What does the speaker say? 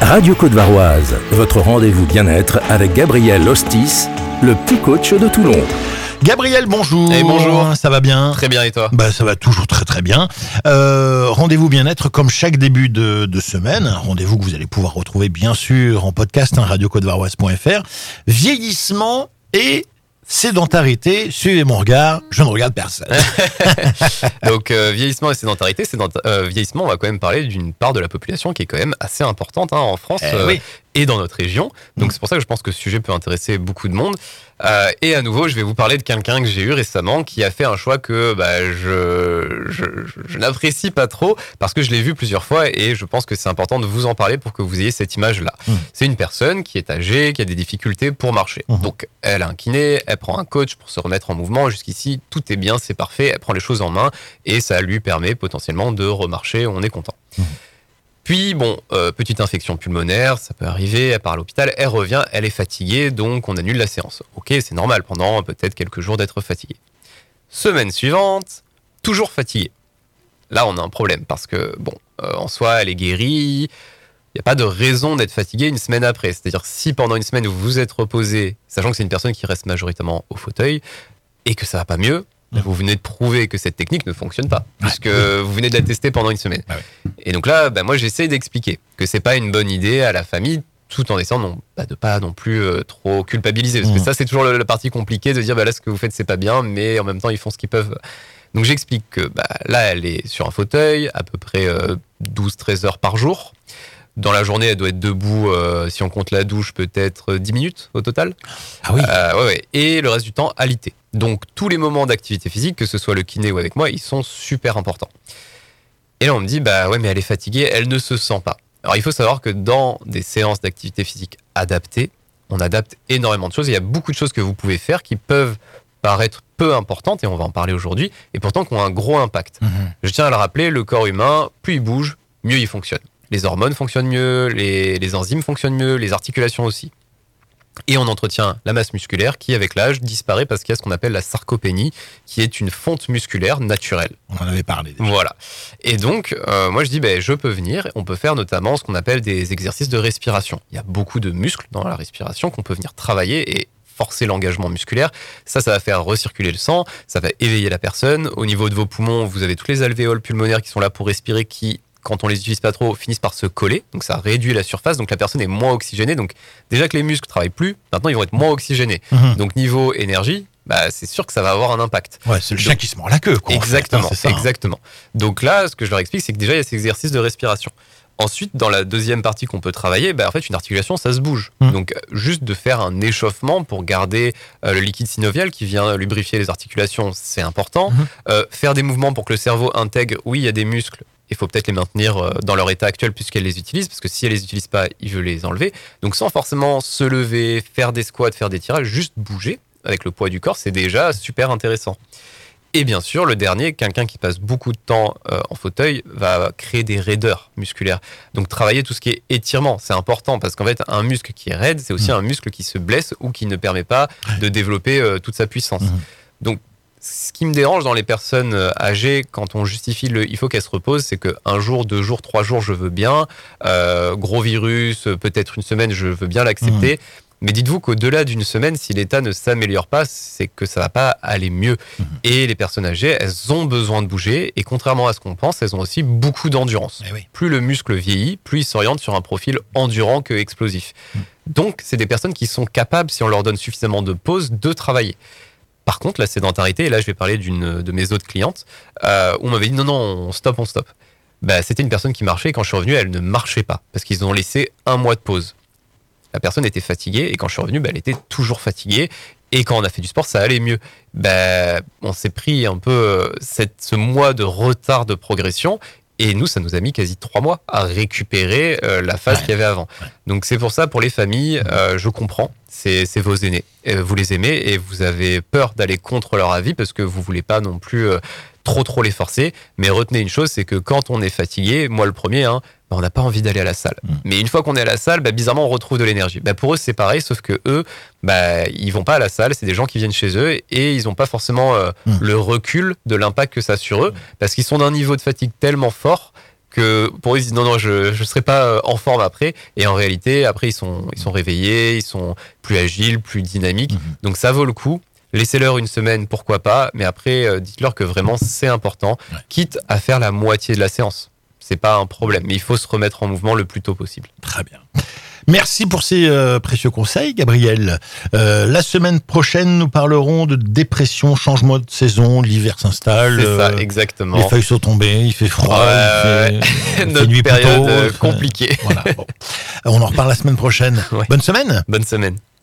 Radio Côte-Varoise, votre rendez-vous bien-être avec Gabriel Hostis, le petit coach de Toulon. Gabriel, bonjour. Et bonjour. Ça va bien ? Très bien, et toi ? Ça va toujours très très bien. Rendez-vous bien-être comme chaque début de semaine. Un rendez-vous que vous allez pouvoir retrouver bien sûr en podcast, radiocôtevaroise.fr. Vieillissement et sédentarité. Suivez mon regard, je ne regarde personne. Donc vieillissement et sédentarité. Vieillissement, on va quand même parler d'une part de la population qui est quand même assez importante en France oui. et dans notre région. Donc c'est pour ça que je pense que ce sujet peut intéresser beaucoup de monde. Et à nouveau, je vais vous parler de quelqu'un que j'ai eu récemment qui a fait un choix que je n'apprécie pas trop parce que je l'ai vu plusieurs fois et je pense que c'est important de vous en parler pour que vous ayez cette image-là. C'est une personne qui est âgée, qui a des difficultés pour marcher. Donc elle a un kiné, elle prend un coach pour se remettre en mouvement. Jusqu'ici, tout est bien, c'est parfait. Elle prend les choses en main et ça lui permet potentiellement de remarcher. On est content. Puis, petite infection pulmonaire, ça peut arriver, elle part à l'hôpital, elle revient, elle est fatiguée, donc on annule la séance. Ok, c'est normal pendant peut-être quelques jours d'être fatiguée. Semaine suivante, toujours fatiguée. Là, on a un problème parce que, en soi, elle est guérie, il n'y a pas de raison d'être fatiguée une semaine après. C'est-à-dire, si pendant une semaine vous vous êtes reposé, sachant que c'est une personne qui reste majoritairement au fauteuil, et que ça va pas mieux, vous venez de prouver que cette technique ne fonctionne pas, puisque vous venez de la tester pendant une semaine. Et donc là, moi, j'essaie d'expliquer que c'est pas une bonne idée à la famille, tout en essayant de pas non plus trop culpabiliser. Parce que ça, c'est toujours la partie compliquée de dire, là, ce que vous faites, c'est pas bien, mais en même temps, ils font ce qu'ils peuvent. Donc j'explique que là, elle est sur un fauteuil, à peu près 12-13 heures par jour. Dans la journée, elle doit être debout, si on compte la douche, peut-être 10 minutes au total. Ah oui. Ouais. Et le reste du temps, alité. Donc, tous les moments d'activité physique, que ce soit le kiné ou avec moi, ils sont super importants. Et là, on me dit, mais elle est fatiguée, elle ne se sent pas. Alors, il faut savoir que dans des séances d'activité physique adaptées, on adapte énormément de choses. Il y a beaucoup de choses que vous pouvez faire qui peuvent paraître peu importantes, et on va en parler aujourd'hui, et pourtant qui ont un gros impact. Je tiens à le rappeler, le corps humain, plus il bouge, mieux il fonctionne. Les hormones fonctionnent mieux, les enzymes fonctionnent mieux, les articulations aussi. Et on entretient la masse musculaire qui, avec l'âge, disparaît parce qu'il y a ce qu'on appelle la sarcopénie, qui est une fonte musculaire naturelle. On en avait parlé déjà. Voilà. Et donc, moi je dis, je peux venir. On peut faire notamment ce qu'on appelle des exercices de respiration. Il y a beaucoup de muscles dans la respiration qu'on peut venir travailler et forcer l'engagement musculaire. Ça va faire recirculer le sang, ça va éveiller la personne. Au niveau de vos poumons, vous avez toutes les alvéoles pulmonaires qui sont là pour respirer, qui, quand on les utilise pas trop, finissent par se coller. Donc ça réduit la surface, donc la personne est moins oxygénée. Donc déjà que les muscles travaillent plus, maintenant ils vont être moins oxygénés. Donc niveau énergie, c'est sûr que ça va avoir un impact. Ouais, c'est le chien qui se mord la queue, quoi. Exactement, en fait, c'est ça, exactement. Donc là, ce que je leur explique, c'est que déjà il y a ces exercices de respiration. Ensuite, dans la deuxième partie qu'on peut travailler, en fait, une articulation, ça se bouge. Donc, juste de faire un échauffement pour garder le liquide synovial qui vient lubrifier les articulations, c'est important. Faire des mouvements pour que le cerveau intègre, oui, il y a des muscles, il faut peut-être les maintenir dans leur état actuel puisqu'elle les utilise, parce que si elle les utilise pas, il veut les enlever. Donc, sans forcément se lever, faire des squats, faire des tirages, juste bouger avec le poids du corps, c'est déjà super intéressant. Et bien sûr, le dernier, quelqu'un qui passe beaucoup de temps en fauteuil va créer des raideurs musculaires. Donc travailler tout ce qui est étirement, c'est important parce qu'en fait, un muscle qui est raide, c'est aussi un muscle qui se blesse ou qui ne permet pas de développer toute sa puissance. Donc, ce qui me dérange dans les personnes âgées, quand on justifie il faut qu'elles se reposent, c'est qu'un jour, 2 jours, 3 jours, je veux bien. Gros virus, peut-être une semaine, je veux bien l'accepter. Mais dites-vous qu'au-delà d'une semaine, si l'état ne s'améliore pas, c'est que ça va pas aller mieux. Et les personnes âgées, elles ont besoin de bouger. Et contrairement à ce qu'on pense, elles ont aussi beaucoup d'endurance. Plus le muscle vieillit, plus il s'oriente sur un profil endurant que explosif. Donc, c'est des personnes qui sont capables, si on leur donne suffisamment de pause, de travailler. Par contre, la sédentarité, et là je vais parler d'une de mes autres clientes, où on m'avait dit non, on stoppe. C'était une personne qui marchait et quand je suis revenu, elle ne marchait pas. Parce qu'ils ont laissé 1 mois de pause. La personne était fatiguée et quand je suis revenu, elle était toujours fatiguée. Et quand on a fait du sport, ça allait mieux. On s'est pris un peu ce mois de retard de progression. Et nous, ça nous a mis quasi 3 mois à récupérer la phase qu'il y avait avant. Donc c'est pour ça, pour les familles, je comprends. C'est vos aînés. Vous les aimez et vous avez peur d'aller contre leur avis parce que vous voulez pas non plus trop les forcer. Mais retenez une chose, c'est que quand on est fatigué, moi le premier, on n'a pas envie d'aller à la salle. Mais une fois qu'on est à la salle, bizarrement, on retrouve de l'énergie. Pour eux, c'est pareil, sauf que eux, ils vont pas à la salle. C'est des gens qui viennent chez eux et ils n'ont pas forcément le recul de l'impact que ça a sur eux parce qu'ils sont d'un niveau de fatigue tellement fort que pour eux, ils disent non, je serai pas en forme après. Et en réalité, après, ils sont réveillés, ils sont plus agiles, plus dynamiques. Donc ça vaut le coup. Laissez-leur une semaine, pourquoi pas. Mais après, dites-leur que vraiment, c'est important. Quitte à faire la moitié de la séance. C'est pas un problème. Mais il faut se remettre en mouvement le plus tôt possible. Très bien. Merci pour ces précieux conseils, Gabriel. La semaine prochaine, nous parlerons de dépression, changement de saison, l'hiver s'installe. C'est ça, exactement. Les feuilles sont tombées, il fait froid, il fait notre nuit période plus tôt, compliquée. Voilà, bon. On en reparle la semaine prochaine. Ouais. Bonne semaine. Bonne semaine.